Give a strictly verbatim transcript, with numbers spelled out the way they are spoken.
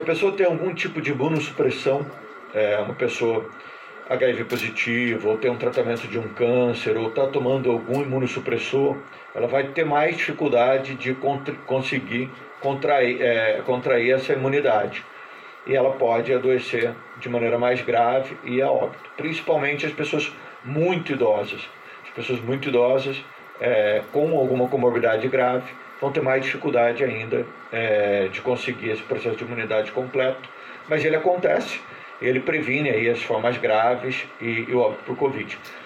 a pessoa tem algum tipo de imunossupressão, é, uma pessoa H I V positiva, ou tem um tratamento de um câncer, ou está tomando algum imunossupressor, ela vai ter mais dificuldade de contra, conseguir contrair, é, contrair essa imunidade. E ela pode adoecer de maneira mais grave e a óbito. Principalmente as pessoas muito idosas. As pessoas muito idosas, é, com alguma comorbidade grave, vão ter mais dificuldade ainda é, de conseguir esse processo de imunidade completo. Mas ele acontece, ele previne aí as formas graves e, e o óbito por Covid.